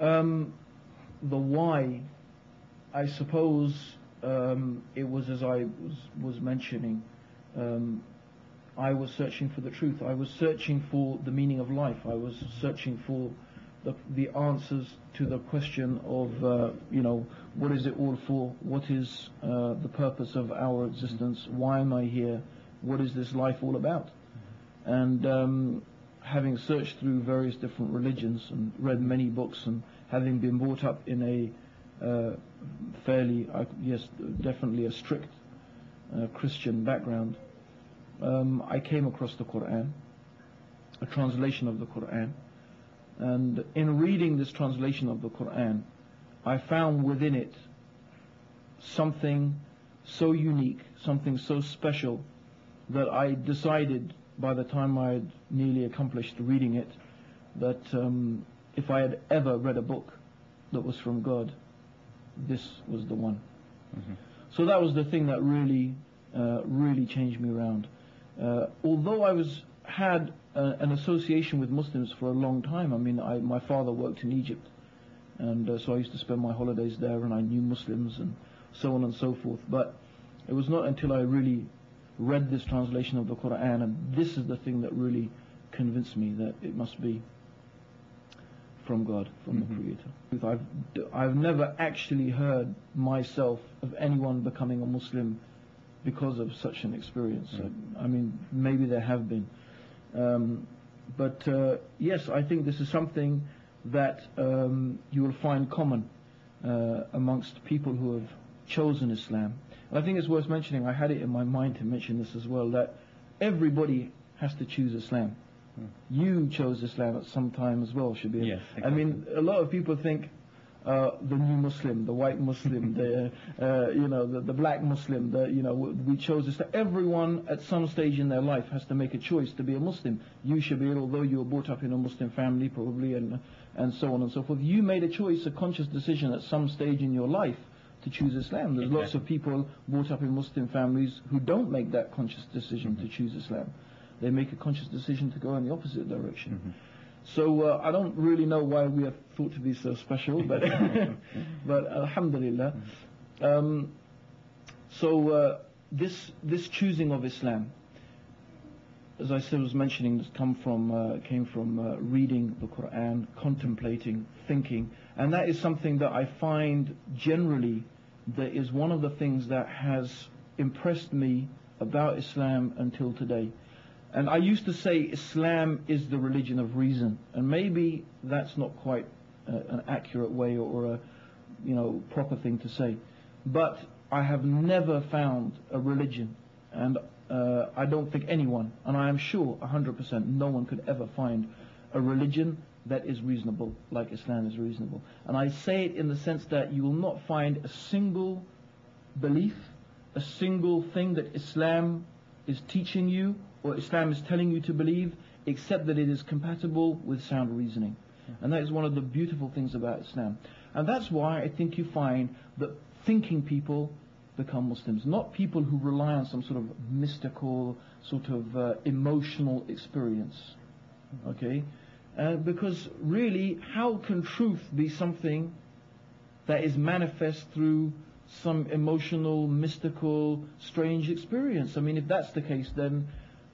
The why, I suppose, it was as I was mentioning. I was searching for the truth. I was searching for the meaning of life. I was searching for the answers to the question of, what is it all for? What is the purpose of our existence? Why am I here? What is this life all about? And having searched through various different religions and read many books, and having been brought up in a fairly, definitely a strict Christian background, I came across the Quran, a translation of the Quran. And in reading this translation of the Quran, I found within it something so unique, something so special, that I decided by the time I had nearly accomplished reading it, that if I had ever read a book that was from God, this was the one. Mm-hmm. So that was the thing that really changed me around. Although I had an association with Muslims for a long time. I mean, my father worked in Egypt, and so I used to spend my holidays there, and I knew Muslims and so on and so forth. But it was not until I really read this translation of the Quran, and this is the thing that really convinced me that it must be from God, from the Creator. I've never actually heard myself of anyone becoming a Muslim because of such an experience. I mean, maybe there have been. But yes, I think this is something that you will find common amongst people who have chosen Islam. And I think it's worth mentioning, I had it in my mind to mention this as well, that everybody has to choose Islam. You chose Islam at some time as well, Shabir. Yes, exactly. I mean, a lot of people think the new Muslim, the white Muslim, the black Muslim, we chose this. Everyone at some stage in their life has to make a choice to be a Muslim. You, Shabir, although you were brought up in a Muslim family probably, and so on and so forth, you made a choice, a conscious decision at some stage in your life to choose Islam. There's lots of people brought up in Muslim families who don't make that conscious decision to choose Islam. They make a conscious decision to go in the opposite direction. So I don't really know why we are thought to be so special, but but alhamdulillah. This choosing of Islam, as I said, was mentioning, this came from reading the Quran, contemplating, thinking, and that is something that I find generally that is one of the things that has impressed me about Islam until today. And I used to say Islam is the religion of reason, and maybe that's not quite an accurate way or a proper thing to say. But I have never found a religion, and I don't think anyone, and I am sure 100% no one could ever find a religion that is reasonable like Islam is reasonable. And I say it in the sense that you will not find a single belief, a single thing that Islam is teaching you or Islam is telling you to believe, except that it is compatible with sound reasoning. And that is one of the beautiful things about Islam. And that's why I think you find that thinking people become Muslims, not people who rely on some sort of mystical, sort of emotional experience. Okay? Because really, how can truth be something that is manifest through some emotional, mystical, strange experience? I mean, if that's the case, then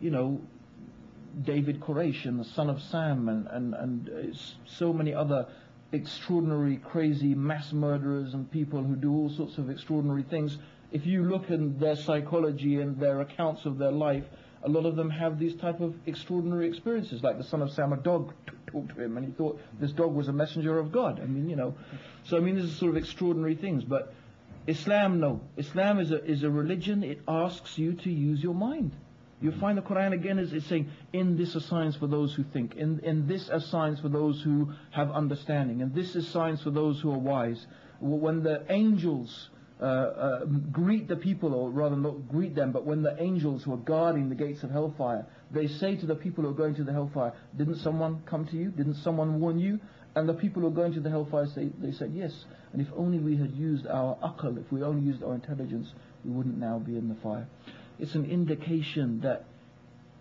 David Koresh and the son of Sam and so many other extraordinary, crazy mass murderers and people who do all sorts of extraordinary things, if you look in their psychology and their accounts of their life, a lot of them have these type of extraordinary experiences. Like the son of Sam, a dog talked to him and he thought this dog was a messenger of God. I mean, so I mean, this is sort of extraordinary things. But Islam, no. Islam is a religion. It asks you to use your mind. You find the Quran again is saying, in this are signs for those who think, in this are signs for those who have understanding, and this is signs for those who are wise. When the angels greet the people, or rather not greet them, but when the angels who are guarding the gates of hellfire, they say to the people who are going to the hellfire, didn't someone come to you? Didn't someone warn you? And the people who are going to the hellfire they said yes. And if only we had used our aql, if we only used our intelligence, we wouldn't now be in the fire. It's an indication that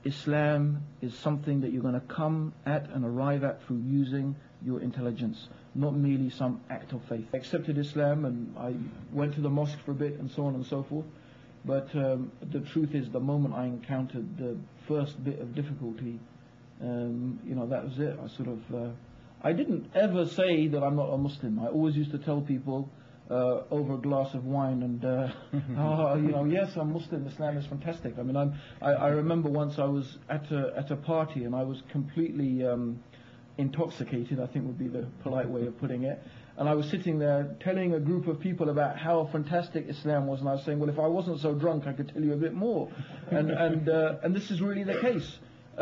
Islam is something that you're going to come at and arrive at through using your intelligence, not merely some act of faith. I accepted Islam and I went to the mosque for a bit and so on and so forth. But the truth is, the moment I encountered the first bit of difficulty, that was it. I didn't ever say that I'm not a Muslim. I always used to tell people over a glass of wine and yes, I'm Muslim. Islam is fantastic. I mean, I remember once I was at a party and I was completely intoxicated, I think would be the polite way of putting it. And I was sitting there telling a group of people about how fantastic Islam was, and I was saying, well, if I wasn't so drunk, I could tell you a bit more. And this is really the case.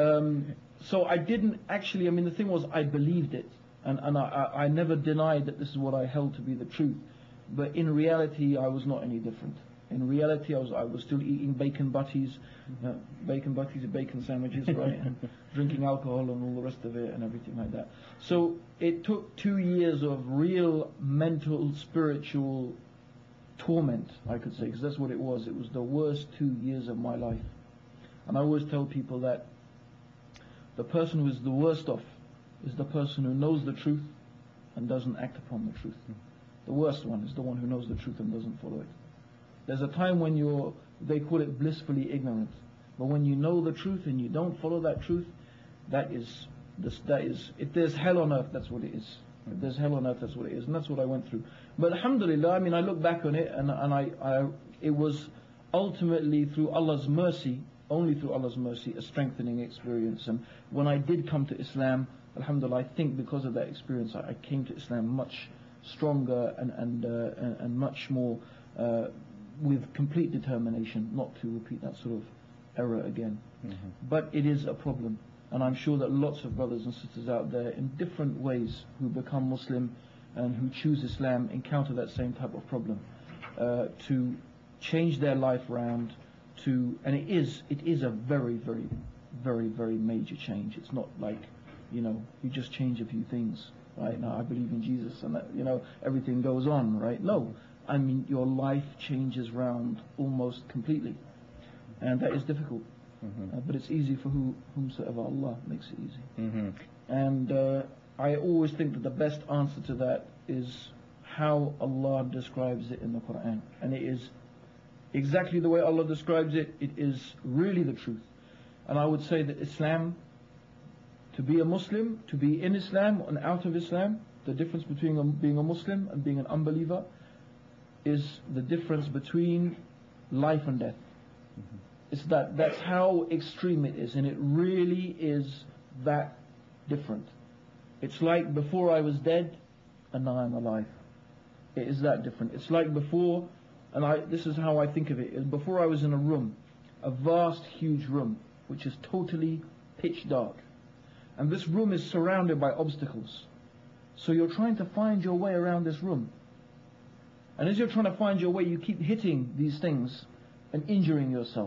So I didn't actually, I mean, the thing was, I believed it. And I never denied that this is what I held to be the truth. But in reality, I was not any different. In reality, I was still eating bacon butties are bacon sandwiches, right? And drinking alcohol and all the rest of it and everything like that. So it took 2 years of real mental, spiritual torment, I could say, because that's what it was. It was the worst 2 years of my life. And I always tell people that the person who is the worst off is the person who knows the truth and doesn't act upon the truth. The worst one is the one who knows the truth and doesn't follow it. There's a time when they call it blissfully ignorant. But when you know the truth and you don't follow that truth, if there's hell on earth, that's what it is. If there's hell on earth, that's what it is. And that's what I went through. But alhamdulillah, I mean, I look back on it and it was ultimately through Allah's mercy, only through Allah's mercy, a strengthening experience. And when I did come to Islam, alhamdulillah, I think because of that experience, I came to Islam much stronger and much more with complete determination not to repeat that sort of error again. Mm-hmm. But it is a problem, and I'm sure that lots of brothers and sisters out there in different ways who become Muslim and who choose Islam encounter that same type of problem, to change their life around, and it is a very, very, very, very major change. It's not like, you just change a few things, right? Now I believe in Jesus and that, everything goes on, right? No, I mean, your life changes round almost completely, and that is difficult. Mm-hmm. But it's easy for whomsoever Allah makes it easy. Mm-hmm. And I always think that the best answer to that is how Allah describes it in the Quran, and it is exactly the way Allah describes it. It is really the truth. And I would say that Islam, to be a Muslim, to be in Islam and out of Islam, the difference between being a Muslim and being an unbeliever is the difference between life and death. Mm-hmm. That's how extreme it is, and it really is that different. It's like before I was dead and now I'm alive. It is that different. It's like before, and this is how I think of it, is before I was in a room, a vast, huge room, which is totally pitch dark. And this room is surrounded by obstacles. So you're trying to find your way around this room. And as you're trying to find your way, you keep hitting these things and injuring yourself.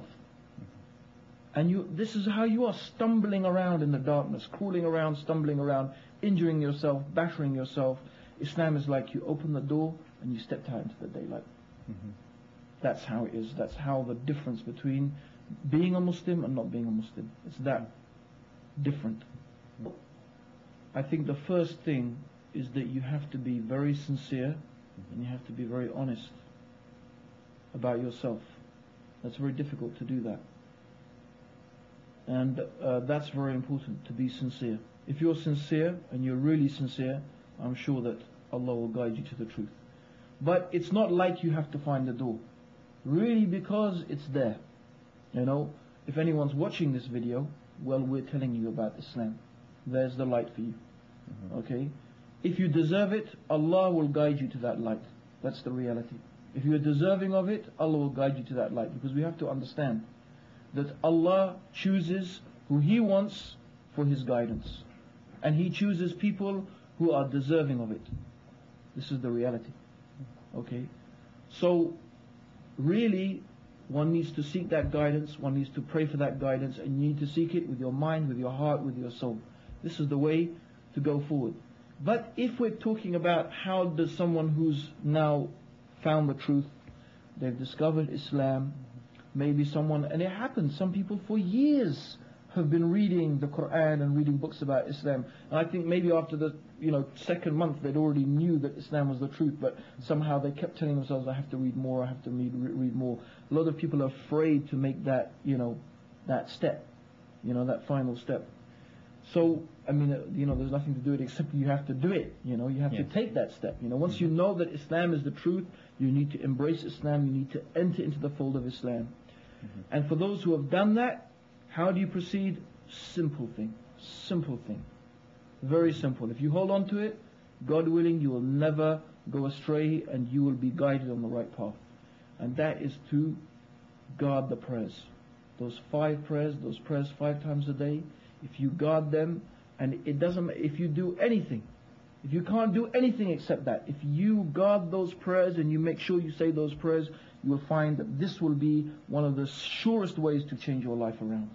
And this is how you are stumbling around in the darkness, crawling around, stumbling around, injuring yourself, battering yourself. Islam is like you open the door and you step out into the daylight. Mm-hmm. That's how it is. That's how the difference between being a Muslim and not being a Muslim. It's that different. I think the first thing is that you have to be very sincere and you have to be very honest about yourself. That's very difficult to do that. And that's very important, to be sincere. If you're sincere and you're really sincere, I'm sure that Allah will guide you to the truth. But it's not like you have to find the door. Really, because it's there. If anyone's watching this video, well, we're telling you about Islam. There's the light for you. Mm-hmm. Okay? If you deserve it, Allah will guide you to that light. That's the reality. If you're deserving of it, Allah will guide you to that light. Because we have to understand that Allah chooses who He wants for His guidance. And He chooses people who are deserving of it. This is the reality. Okay? So, really, one needs to seek that guidance, one needs to pray for that guidance, and you need to seek it with your mind, with your heart, with your soul. This is the way to go forward. But if we're talking about how does someone who's now found the truth, they've discovered Islam, maybe someone, and it happens, some people for years have been reading the Quran and reading books about Islam. And I think maybe after the second month they'd already knew that Islam was the truth, but somehow they kept telling themselves, I have to read more, I have to read more. A lot of people are afraid to make that that step, that final step. So, I mean, there's nothing to do it except you have to do it. You have to take that step. Once you know that Islam is the truth, you need to embrace Islam. You need to enter into the fold of Islam. And for those who have done that, how do you proceed? Simple thing. Simple thing. Very simple. If you hold on to it, God willing, you will never go astray and you will be guided on the right path. And that is to guard the prayers. Those 5 prayers, those prayers 5 times a day. If you guard them, and it doesn't, if you do anything, if you can't do anything except that, if you guard those prayers and you make sure you say those prayers, you will find that this will be one of the surest ways to change your life around.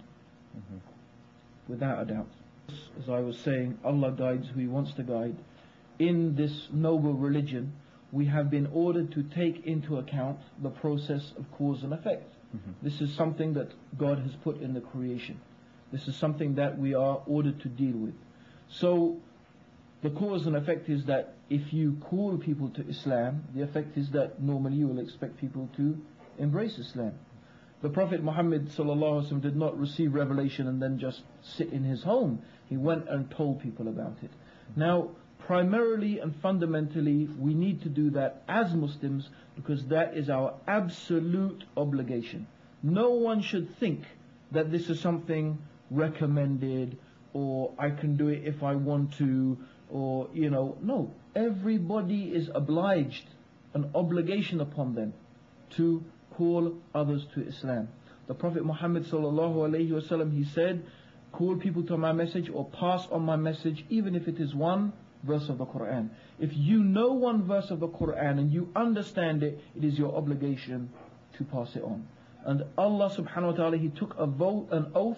Without a doubt. As I was saying, Allah guides who He wants to guide. In this noble religion, we have been ordered to take into account the process of cause and effect. This is something that God has put in the creation. This is something that we are ordered to deal with. So, the cause and effect is that if you call people to Islam, the effect is that normally you will expect people to embrace Islam. The Prophet Muhammad ﷺ did not receive revelation and then just sit in his home. He went and told people about it. Now, primarily and fundamentally, we need to do that as Muslims because that is our absolute obligation. No one should think that this is something recommended or I can do it if I want to, or no. Everybody is obliged, an obligation upon them to call others to Islam. The Prophet Muhammad ﷺ, he said, call people to my message or pass on my message even if it is one verse of the Quran. If you know one verse of the Quran and you understand it, it is your obligation to pass it on. And Allah subhanahu wa ta'ala, He took an oath,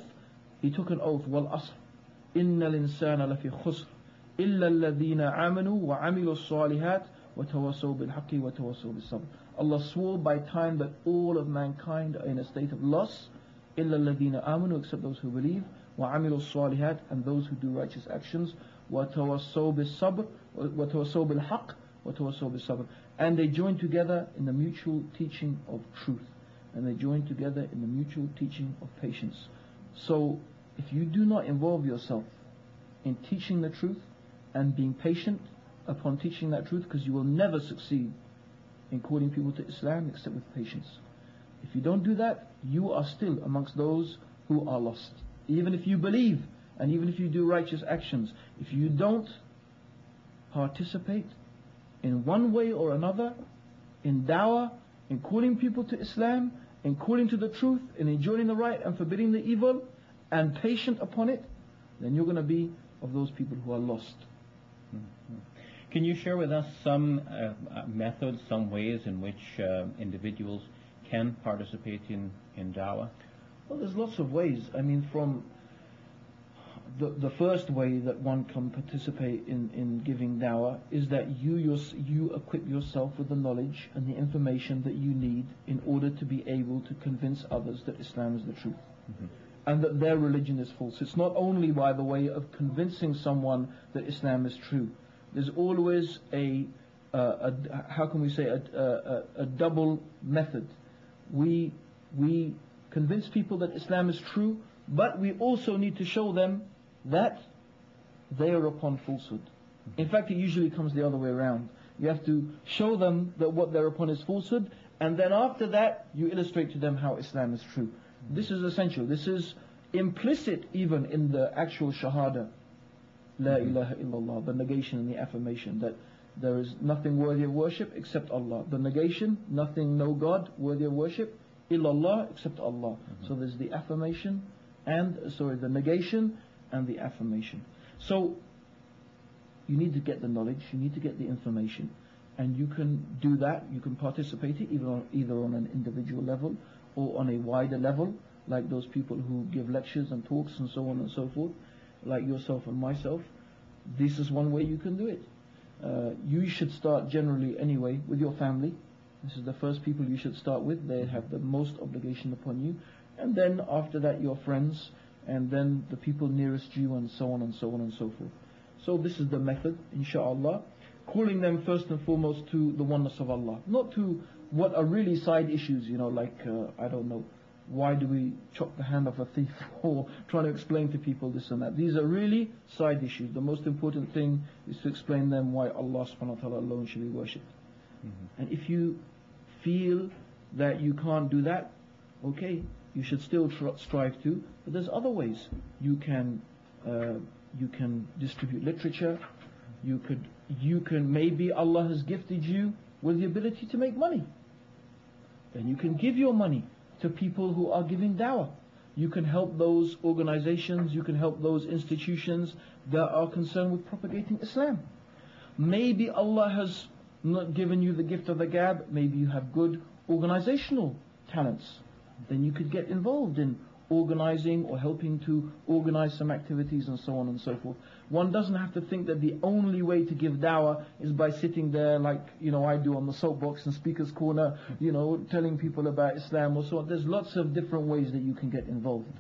wal asr, innal insana lafi khusr, illa alladhina amanu wa amilu salihat wa tawassaw bil haqqi wa tawassaw bis sabr. Allah swore by time that all of mankind are in a state of loss, illa alladhina amanu, except those who believe, wa amilu salihat, and those who do righteous actions, wa tawassaw bis sabr, wa tawassaw bil haqq, wa tawassaw bis sabr. And they join together in the mutual teaching of truth. And they join together in the mutual teaching of patience. So, if you do not involve yourself in teaching the truth and being patient upon teaching that truth, because you will never succeed in calling people to Islam except with patience. If you don't do that, you are still amongst those who are lost. Even if you believe and even if you do righteous actions, if you don't participate in one way or another in da'wah, in calling people to Islam, in calling to the truth, in enjoining the right and forbidding the evil, and patient upon it, then you're going to be of those people who are lost. Can you share with us some methods, some ways in which individuals can participate in da'wah? Well, there's lots of ways. I mean, from the first way that one can participate in giving da'wah is that you equip yourself with the knowledge and the information that you need in order to be able to convince others that Islam is the truth. And that their religion is false. It's not only by the way of convincing someone that Islam is true. There's always a double method. We convince people that Islam is true, but we also need to show them that they are upon falsehood. In fact, it usually comes the other way around. You have to show them that what they're upon is falsehood, and then after that, you illustrate to them how Islam is true. This is essential. This is implicit even in the actual shahada. La ilaha illallah, the negation and the affirmation that there is nothing worthy of worship except Allah. The negation, nothing, no God worthy of worship, illallah, except Allah. So there's the affirmation the negation and the affirmation. So you need to get the knowledge, you need to get the information, and you can do that, you can participate either on an individual level or on a wider level, like those people who give lectures and talks and so on and so forth, like yourself and myself. This is one way you can do it. You should start generally anyway with your family. This is the first people you should start with. They have the most obligation upon you. And then after that your friends, and then the people nearest you, and so on and so on and so forth. So this is the method, inshallah. Calling them first and foremost to the oneness of Allah, not to what are really side issues, like, I don't know, why do we chop the hand of a thief, or trying to explain to people this and that. These are really side issues. The most important thing is to explain them why Allah subhanahu wa ta'ala alone should be worshipped. And if you feel that you can't do that, okay, you should still strive to, but there's other ways. You can distribute literature. You can, maybe Allah has gifted you with the ability to make money. Then you can give your money to people who are giving dawah. You can help those organizations, you can help those institutions that are concerned with propagating Islam. Maybe Allah has not given you the gift of the gab, maybe you have good organizational talents. Then you could get involved in organizing or helping to organize some activities and so on and so forth. One doesn't have to think that the only way to give dawah is by sitting there like, I do on the soapbox and speaker's corner, telling people about Islam or so on. There's lots of different ways that you can get involved.